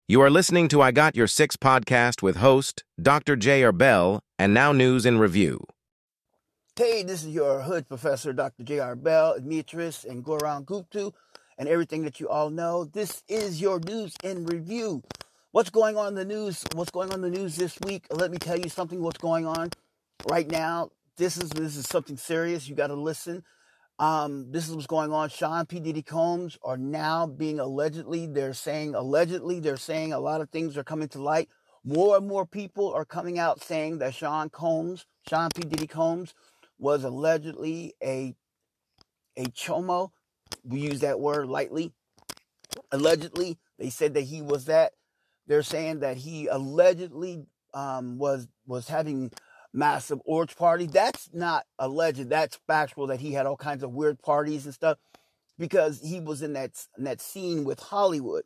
You are listening to I Got Your Six podcast with host Dr. J.R. Bell and now news in review. Hey, this is your hood professor, Dr. J.R. Bell, Demetrius, and Goran Guptu, and everything that you all know. This is your news in review. What's going on in the news? What's going on in the news this week? Let me tell you something. What's going on right now? This is something serious. You got to listen. This is what's going on. Sean P. Diddy Combs are now being allegedly. They're saying a lot of things are coming to light. More and more people are coming out saying that Sean P. Diddy Combs, was allegedly a chomo. We use that word lightly. Allegedly, they said that he was that. They're saying that he allegedly was having massive orgy party. That's not alleged. That's factual that he had all kinds of weird parties and stuff because he was in that scene with Hollywood.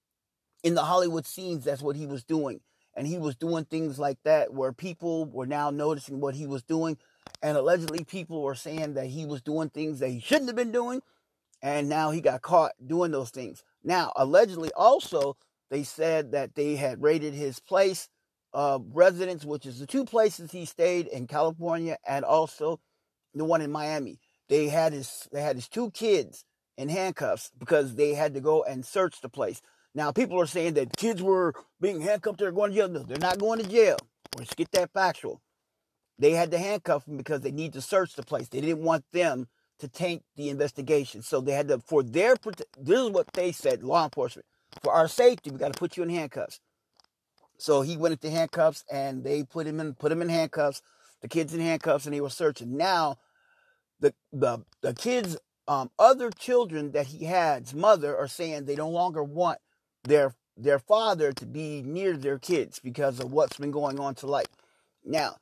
In the Hollywood scenes, that's what he was doing. And he was doing things like that where people were now noticing what he was doing. And allegedly people were saying that he was doing things that he shouldn't have been doing. And now he got caught doing those things. Now, allegedly also, they said that they had raided his place of residence, which is the two places he stayed in California and also the one in Miami. They had his two kids in handcuffs because they had to go and search the place. Now, people are saying that kids were being handcuffed, they're going to jail. No, they're not going to jail. Let's get that factual. They had to handcuff them because they need to search the place. They didn't want them to taint the investigation. So they had to, this is what they said, law enforcement, for our safety, we got to put you in handcuffs. So he went into handcuffs and they put him in handcuffs, the kids in handcuffs, and they were searching. Now, the kids, other children that he had's mother are saying they no longer want their father to be near their kids because of what's been going on tonight. Now,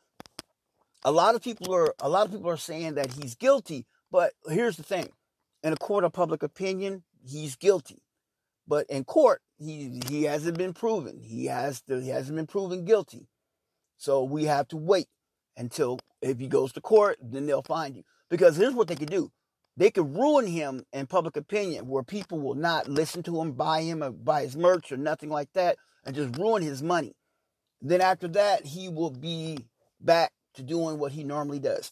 a lot of people are saying that he's guilty, but here's the thing: in a court of public opinion, he's guilty, but in court, he hasn't been proven. He hasn't been proven guilty. So we have to wait until if he goes to court, then they'll find you. Because here's what they could do. They could ruin him in public opinion where people will not listen to him, buy him, or buy his merch or nothing like that, and just ruin his money. Then after that, he will be back to doing what he normally does.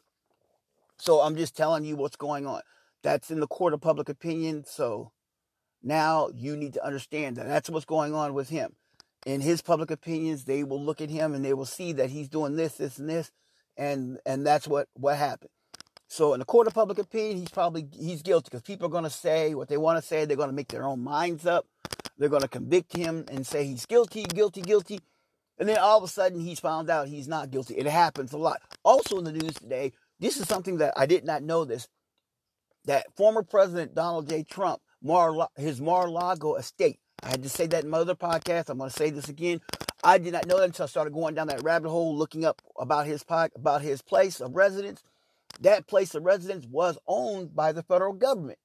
So I'm just telling you what's going on. That's in the court of public opinion. So now you need to understand that that's what's going on with him. In his public opinions, they will look at him and they will see that he's doing this, this, and this, and that's what happened. So in the court of public opinion, he's guilty because people are going to say what they want to say. They're going to make their own minds up. They're going to convict him and say he's guilty. And then all of a sudden he's found out he's not guilty. It happens a lot. Also in the news today, this is something that I did not know this, that former President Donald J. Trump, his Mar-a-Lago estate. I had to say that in my other podcast. I'm going to say this again. I did not know that until I started going down that rabbit hole looking up about his place of residence. That place of residence was owned by the federal government.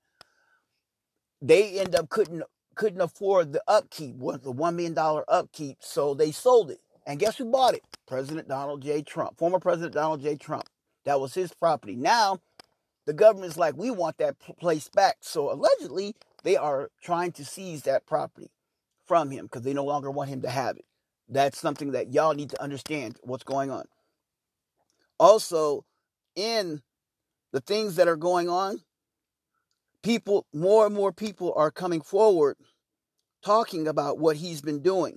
They end up couldn't afford the upkeep, the $1 million upkeep, so they sold it. And guess who bought it? President Donald J. Trump, former President Donald J. Trump. That was his property. Now, the government's like, we want that place back. So allegedly, they are trying to seize that property from him because they no longer want him to have it. That's something that y'all need to understand what's going on. Also, in the things that are going on, more and more people are coming forward talking about what he's been doing.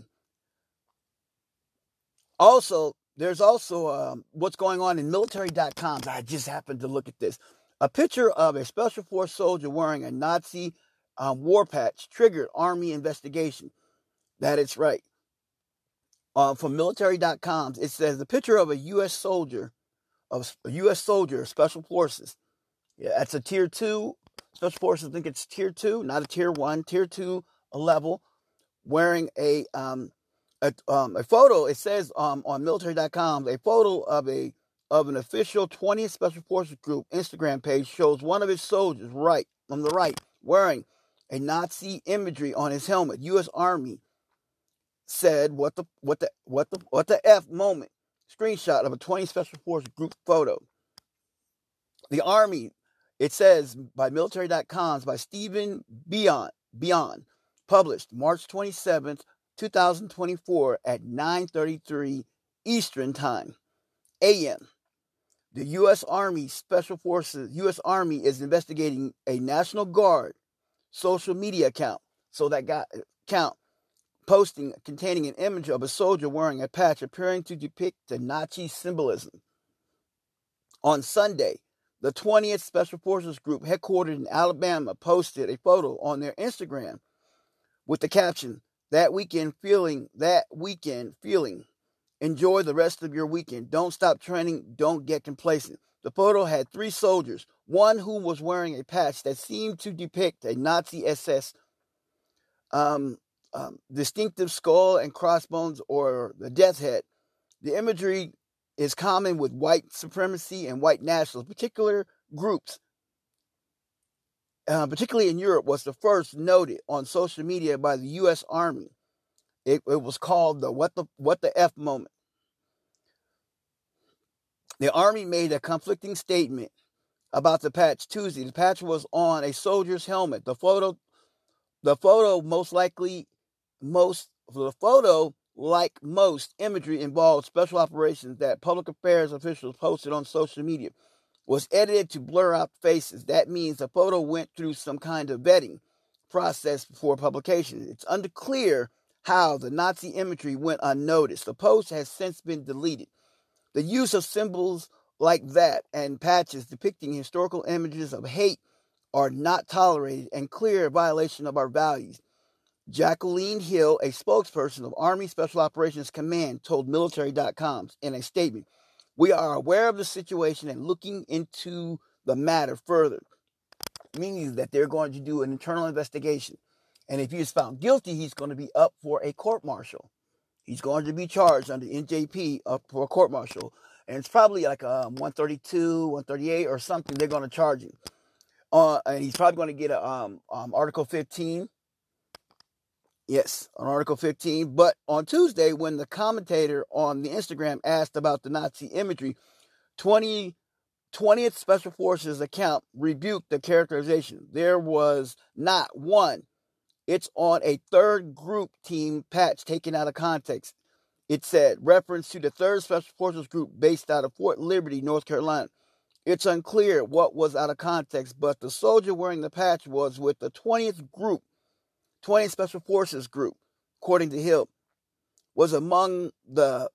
Also, there's also what's going on in military.com. I just happened to look at this. A picture of a Special Force soldier wearing a Nazi war patch triggered Army investigation. That is right. From military.com, it says the picture of a U.S. soldier, Special Forces. Yeah, that's a Tier 2. Special Forces, I think it's Tier 2, not a Tier 1, Tier 2 level, wearing a photo. It says on military.com, a photo of an official 20th Special Forces Group Instagram page shows one of his soldiers on the right wearing a Nazi imagery on his helmet. U.S. Army said what the F moment. Screenshot of a 20 Special Forces Group photo. The Army, it says by military.com, by Stephen Beyond, published March 27th, 2024 at 9:33 Eastern Time, a.m. The U.S. Army Special Forces, U.S. Army is investigating a National Guard social media account. So that account posting containing an image of a soldier wearing a patch appearing to depict the Nazi symbolism. On Sunday, the 20th Special Forces Group, headquartered in Alabama, posted a photo on their Instagram with the caption, that weekend feeling. Enjoy the rest of your weekend. Don't stop training. Don't get complacent. The photo had 3 soldiers, one who was wearing a patch that seemed to depict a Nazi SS distinctive skull and crossbones, or the death head. The imagery is common with white supremacy and white nationalists. Particular groups, particularly in Europe, was the first noted on social media by the U.S. Army. It was called the what the F moment. The Army made a conflicting statement about the patch Tuesday. The patch was on a soldier's helmet. The photo, like most imagery, involved special operations that public affairs officials posted on social media, was edited to blur out faces. That means the photo went through some kind of vetting process before publication. It's unclear how the Nazi imagery went unnoticed. The post has since been deleted. The use of symbols like that and patches depicting historical images of hate are not tolerated and clear violation of our values. Jacqueline Hill, a spokesperson of Army Special Operations Command, told Military.com in a statement, "We are aware of the situation and looking into the matter further," meaning that they're going to do an internal investigation. And if he is found guilty, he's going to be up for a court-martial. He's going to be charged under NJP for a court-martial. And it's probably like 132, 138 or something they're going to charge him. And he's probably going to get a Article 15. Yes, on Article 15. But on Tuesday, when the commentator on the Instagram asked about the Nazi imagery, 20th Special Forces account rebuked the characterization. There was not one. It's on a 3rd group team patch taken out of context. It said, reference to the 3rd Special Forces Group based out of Fort Liberty, North Carolina. It's unclear what was out of context, but the soldier wearing the patch was with the 20th Special Forces Group, according to Hill, was among the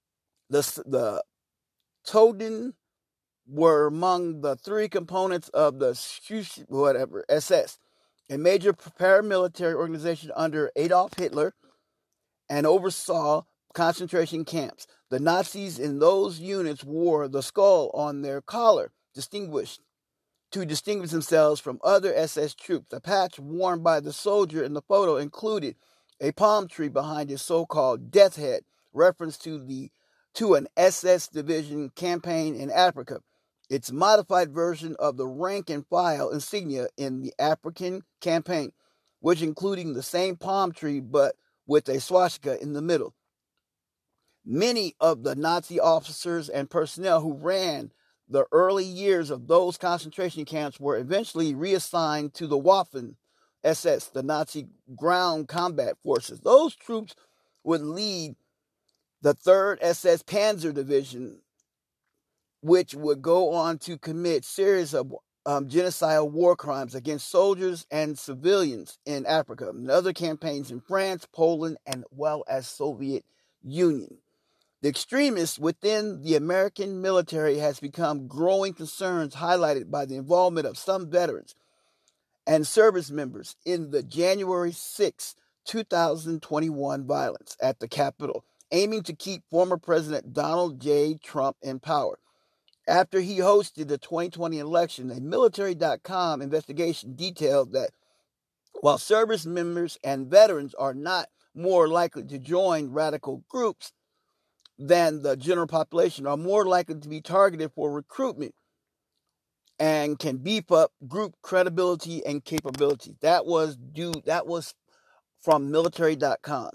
Toten were among the 3 components of the SS, a major paramilitary organization under Adolf Hitler, and oversaw concentration camps. The Nazis in those units wore the skull on their collar, to distinguish themselves from other SS troops. The patch worn by the soldier in the photo included a palm tree behind his so-called death head, reference to an SS division campaign in Africa. It's a modified version of the rank and file insignia in the African campaign, which including the same palm tree but with a swastika in the middle. Many of the Nazi officers and personnel who ran the early years of those concentration camps were eventually reassigned to the Waffen SS, the Nazi ground combat forces. Those troops would lead the 3rd SS Panzer Division, which would go on to commit series of genocidal war crimes against soldiers and civilians in Africa and other campaigns in France, Poland, and well as Soviet Union. The extremists within the American military has become growing concerns highlighted by the involvement of some veterans and service members in the January 6, 2021 violence at the Capitol, aiming to keep former President Donald J. Trump in power. After he hosted the 2020 election, a Military.com investigation detailed that while service members and veterans are not more likely to join radical groups than the general population, are more likely to be targeted for recruitment and can beef up group credibility and capability. That was from Military.com.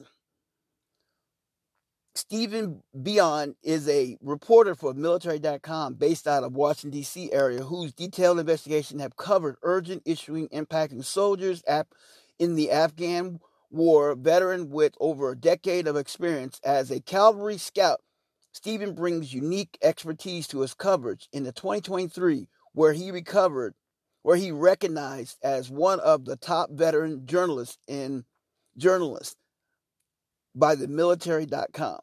Stephen Beyond is a reporter for Military.com based out of Washington, D.C. area, whose detailed investigation have covered urgent issues impacting soldiers in the Afghan War veteran with over a decade of experience as a cavalry scout, Stephen brings unique expertise to his coverage in the 2023, where he recognized as one of the top veteran journalists by the military.com.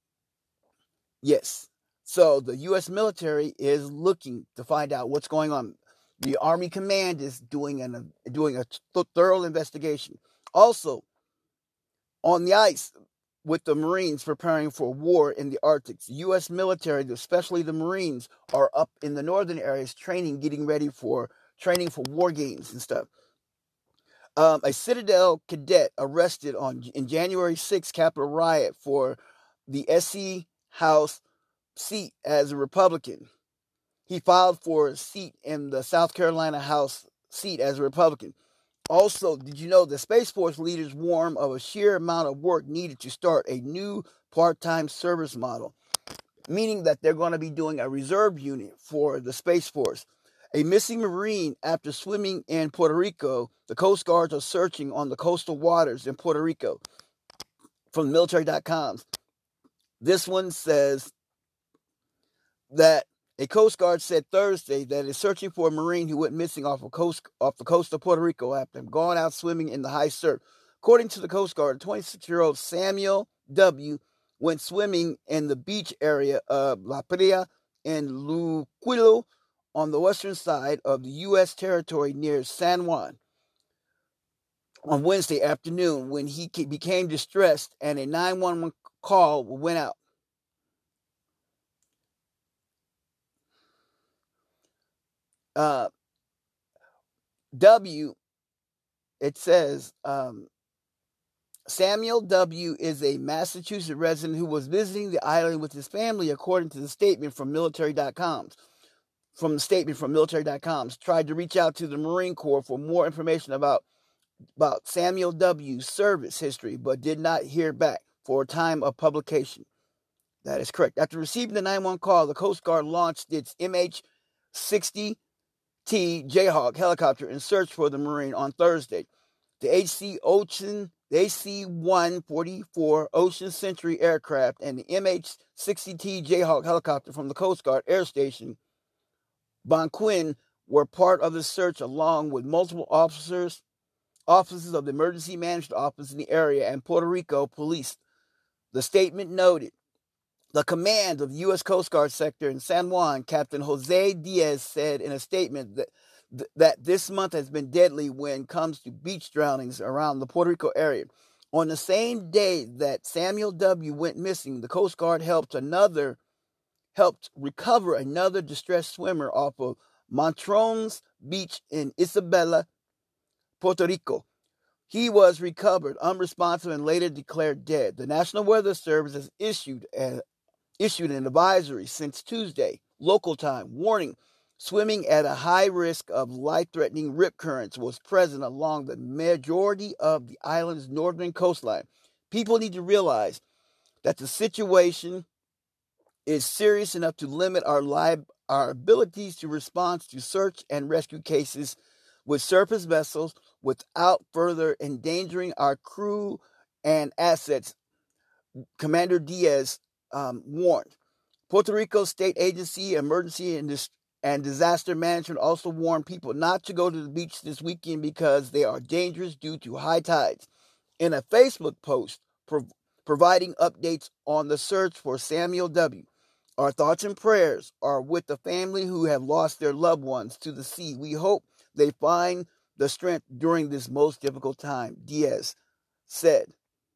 Yes. So the U.S. military is looking to find out what's going on. The Army Command is doing a thorough investigation. Also, on the ice with the Marines preparing for war in the Arctic, the U.S. military, especially the Marines, are up in the northern areas getting ready for training for war games and stuff. A Citadel cadet arrested in January 6th Capitol riot for the SC House seat as a Republican. He filed for a seat in the South Carolina House seat as a Republican. Also, did you know the Space Force leaders warn of a sheer amount of work needed to start a new part-time service model, meaning that they're going to be doing a reserve unit for the Space Force. A missing Marine after swimming in Puerto Rico. The Coast Guards are searching on the coastal waters in Puerto Rico. From military.com. This one says that a Coast Guard said Thursday that it's searching for a Marine who went missing off the coast of Puerto Rico after gone out swimming in the high surf. According to the Coast Guard, 26-year-old Samuel W. went swimming in the beach area of La Playa in Luquillo on the western side of the U.S. territory near San Juan on Wednesday afternoon when he became distressed and a 911 call went out. It says, Samuel W. is a Massachusetts resident who was visiting the island with his family, according to the statement from military.com. Tried to reach out to the Marine Corps for more information about Samuel W.'s service history, but did not hear back for a time of publication. That is correct. After receiving the 911 call, the Coast Guard launched its MH-60T Jayhawk helicopter in search for the Marine on Thursday. The AC-144 Ocean Century aircraft and the MH-60T Jayhawk helicopter from the Coast Guard Air Station Bonquin were part of the search, along with multiple offices of the Emergency Management Office in the area and Puerto Rico Police. The statement noted the command of the U.S. Coast Guard sector in San Juan, Captain Jose Diaz, said in a statement that this month has been deadly when it comes to beach drownings around the Puerto Rico area. On the same day that Samuel W. went missing, the Coast Guard helped recover another distressed swimmer off of Montrones Beach in Isabela, Puerto Rico. He was recovered unresponsive and later declared dead. The National Weather Service has issued an advisory since Tuesday, local time, warning swimming at a high risk of life-threatening rip currents was present along the majority of the island's northern coastline. People need to realize that the situation is serious enough to limit our abilities to respond to search and rescue cases with surface vessels without further endangering our crew and assets, Commander Diaz warned. Puerto Rico State Agency Emergency and Disaster Management also warned people not to go to the beach this weekend because they are dangerous due to high tides. In a Facebook post providing updates on the search for Samuel W., our thoughts and prayers are with the family who have lost their loved ones to the sea. We hope they find the strength during this most difficult time, Diaz said.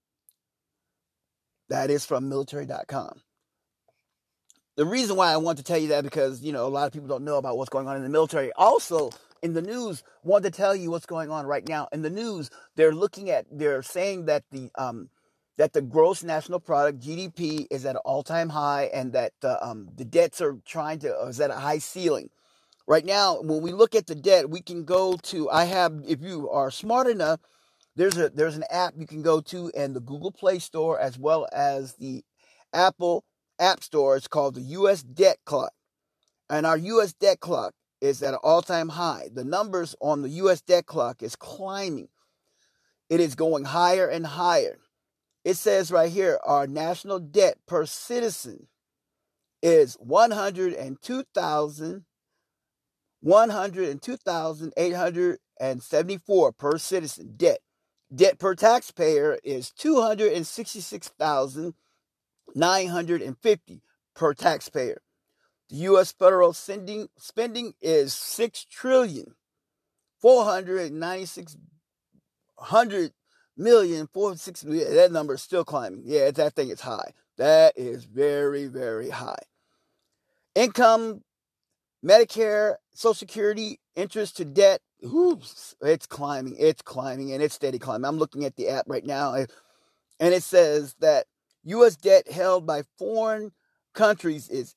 That is from military.com. The reason why I want to tell you that because, a lot of people don't know about what's going on in the military. Also, in the news, I want to tell you what's going on right now. In the news, they're saying that the gross national product, GDP, is at an all-time high and that the debts is at a high ceiling. Right now, when we look at the debt, we can go to, if you are smart enough, there's an app you can go to in the Google Play Store as well as the Apple App Store. It's called the U.S. Debt Clock. And our U.S. Debt Clock is at an all-time high. The numbers on the U.S. Debt Clock is climbing. It is going higher and higher. It says right here, our national debt per citizen is $102,874 per citizen debt. Debt per taxpayer is $266,950 per taxpayer. The U.S. federal spending is $6,496,000,000,460. That number is still climbing. Yeah, that thing is high. That is very, very high. Income, Medicare, Social Security, interest to debt, oops, it's climbing, and it's steady climbing. I'm looking at the app right now, and it says that U.S. debt held by foreign countries is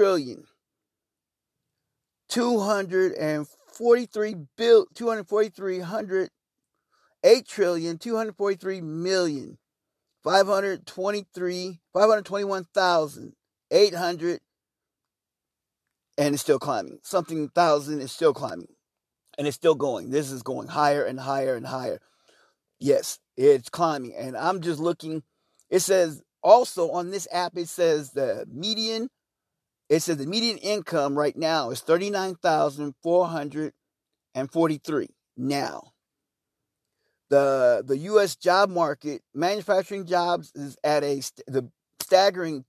$8,243,521,800, and it's still climbing. Something thousand is still climbing, and it's still going. This is going higher and higher and higher. Yes, it's climbing, and I'm just looking. It says also on this app, it says the median income right now is $39,443 now. The U.S. job market, manufacturing jobs is at the staggering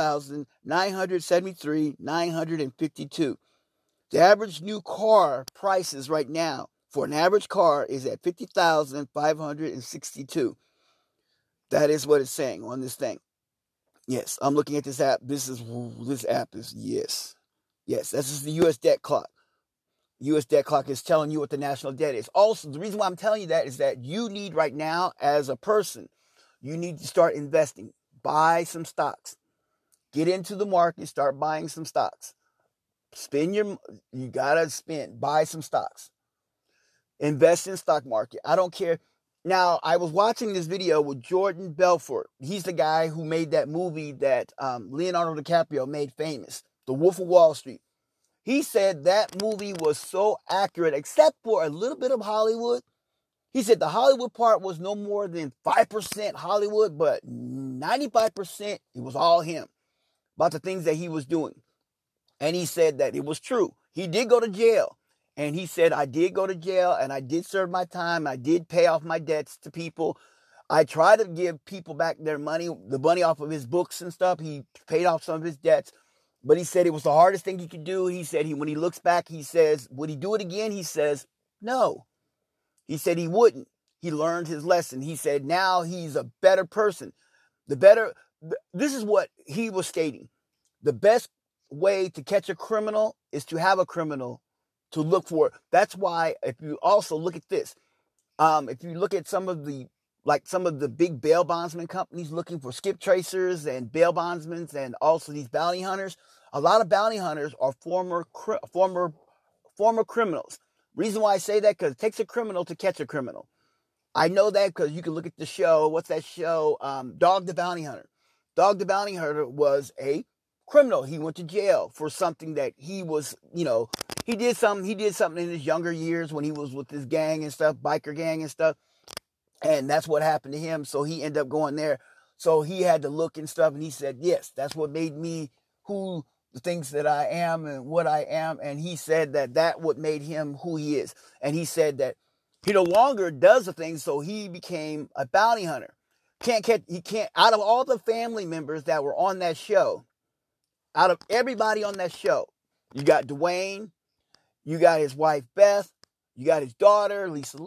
12,973,952. The average new car prices right now for an average car is at $50,562. That is what it's saying on this thing. Yes, I'm looking at this app. This app is yes. This is the U.S. debt clock. U.S. debt clock is telling you what the national debt is. Also, the reason why I'm telling you that is that you need right now, as a person, you need to start investing. Buy some stocks. Get into the market. Start buying some stocks. You gotta spend. Buy some stocks. Invest in the stock market. I don't care. Now, I was watching this video with Jordan Belfort. He's the guy who made that movie that Leonardo DiCaprio made famous, The Wolf of Wall Street. He said that movie was so accurate, except for a little bit of Hollywood. He said the Hollywood part was no more than 5% Hollywood, but 95% it was all him about the things that he was doing. And he said that it was true. He did go to jail. And he said, I did go to jail and I did serve my time. I did pay off my debts to people. I tried to give people back their money, the money off of his books and stuff. He paid off some of his debts. But he said it was the hardest thing he could do. He said when he looks back, he says, would he do it again? He says, no. He said he wouldn't. He learned his lesson. He said now he's a better person. This is what he was stating. The best way to catch a criminal is to have a criminal to look for. That's why if you also look at this, if you look at some of the big bail bondsman companies looking for skip tracers and bail bondsmen and also these bounty hunters, a lot of bounty hunters are former criminals. Reason why I say that, because it takes a criminal to catch a criminal. I know that because you can look at the show. What's that show? Dog the Bounty Hunter. Dog the Bounty Hunter was a criminal. He went to jail for something that he was, he did something in his younger years when he was with his gang and stuff, biker gang and stuff. And that's what happened to him. So he ended up going there. So he had to look and stuff. And he said, yes, that's what made me who the things that I am and what I am. And he said that what made him who he is. And he said that he no longer does the things. So he became a bounty hunter. Out of all the family members that were on that show, out of everybody on that show, you got Dwayne, you got his wife Beth, you got his daughter Lisa,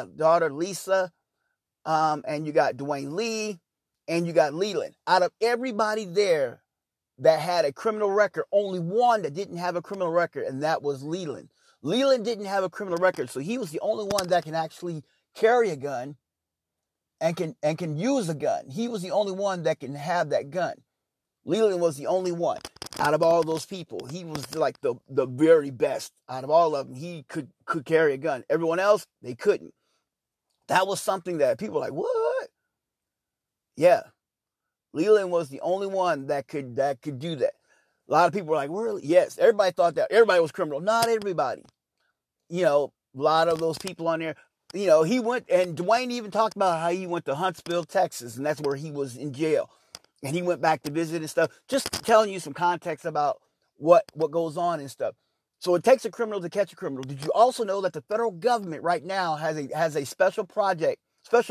and you got Dwayne Lee, and you got Leland. Out of everybody there that had a criminal record, only one that didn't have a criminal record, and that was Leland. Leland didn't have a criminal record, so he was the only one that can actually carry a gun and can use a gun. He was the only one that can have that gun. Leland was the only one out of all those people. He was like the very best out of all of them. He could carry a gun. Everyone else, they couldn't. That was something that people were like, what? Yeah. Leland was the only one that could do that. A lot of people were like, really? Yes. Everybody thought that. Everybody was criminal. Not everybody. A lot of those people on there. he went, and Dwayne even talked about how he went to Huntsville, Texas, and that's where he was in jail. And he went back to visit and stuff. Just telling you some context about what goes on and stuff. So it takes a criminal to catch a criminal. Did you also know that the federal government right now has a special project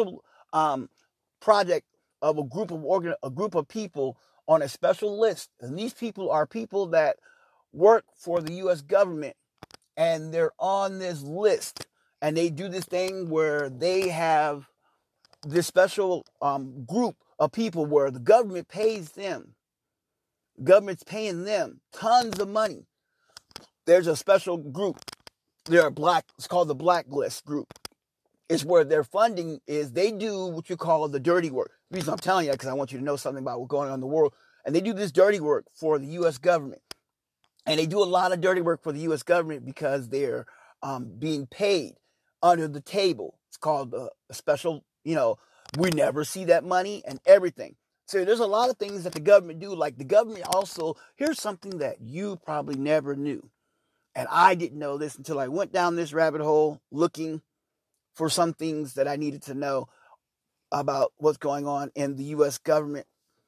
of a group of people on a special list, and these people are people that work for the U.S. government, and they're on this list, and they do this thing where they have this special group of people where the government pays them. The government's paying them tons of money. There's a special group. It's called the Blacklist Group. It's where their funding is. They do what you call the dirty work. The reason I'm telling you that because I want you to know something about what's going on in the world. And they do this dirty work for the U.S. government. And they do a lot of dirty work for the U.S. government because they're being paid under the table. It's called a special, we never see that money and everything. So there's a lot of things that the government do. Like the government also, here's something that you probably never knew. And I didn't know this until I went down this rabbit hole looking for some things that I needed to know about what's going on in the U.S. government.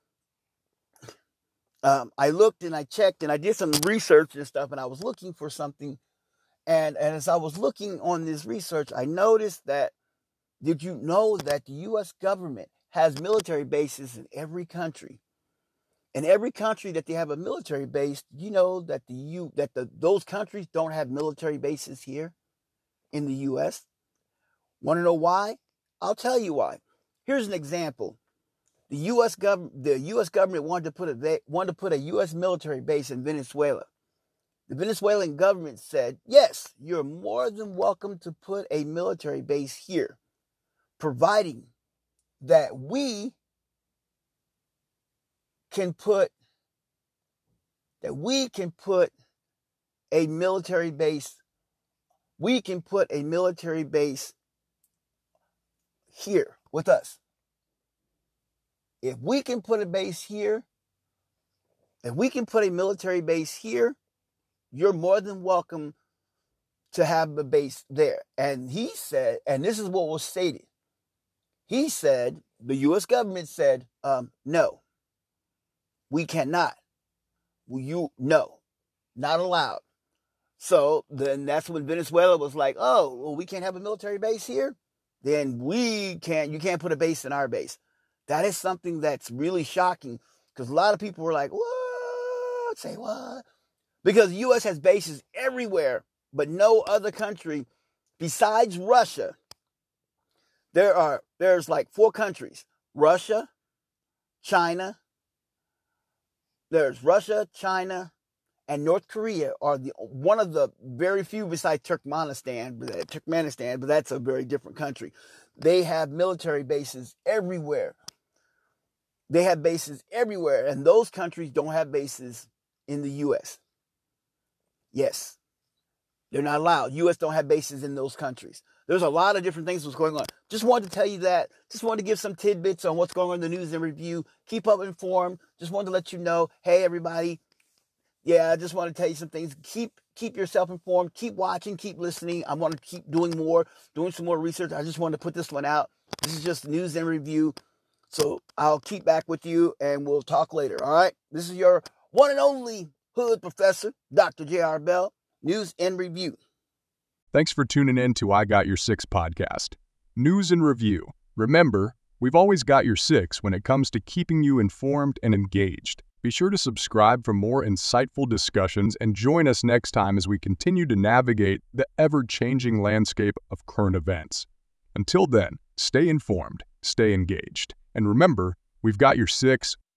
I looked and I checked and I did some research and stuff, and I was looking for something. And as I was looking on this research, I noticed that, did you know that the U.S. government has military bases in every country? In every country that they have a military base, you know that those countries don't have military bases here in the U.S.? Want to know why? I'll tell you why. Here's an example. The U.S. government wanted to put a U.S. military base in Venezuela. The Venezuelan government said, yes, you're more than welcome to put a military base here, providing that we can put a military base. We can put a military base here with us. If we can put a base here, if we can put a military base here, you're more than welcome to have a base there. And he said, and this is what was stated. He said, the U.S. government said, no, we cannot. No, not allowed. So then that's when Venezuela was like, oh, well, we can't have a military base here? Then you can't put a base in our base. That is something that's really shocking because a lot of people were like, what? Say what? Because the U.S. has bases everywhere, but no other country besides Russia. There's like 4 countries. Russia, China. There's Russia, China, and North Korea are one of the very few besides Turkmenistan, but that's a very different country. They have military bases everywhere. They have bases everywhere, and those countries don't have bases in the U.S. Yes, they're not allowed. U.S. don't have bases in those countries. There's a lot of different things that's going on. Just wanted to tell you that. Just wanted to give some tidbits on what's going on in the news and review. Keep up informed. Just wanted to let you know, hey, everybody. Yeah, I just want to tell you some things. Keep yourself informed. Keep watching. Keep listening. I want to keep doing some more research. I just wanted to put this one out. This is just news and review. So I'll keep back with you, and we'll talk later, all right? This is your one and only Hood Professor, Dr. J.R. Bell, News and Review. Thanks for tuning in to I Got Your Six podcast. News and Review. Remember, we've always got your six when it comes to keeping you informed and engaged. Be sure to subscribe for more insightful discussions and join us next time as we continue to navigate the ever-changing landscape of current events. Until then, stay informed, stay engaged, and remember, we've got your six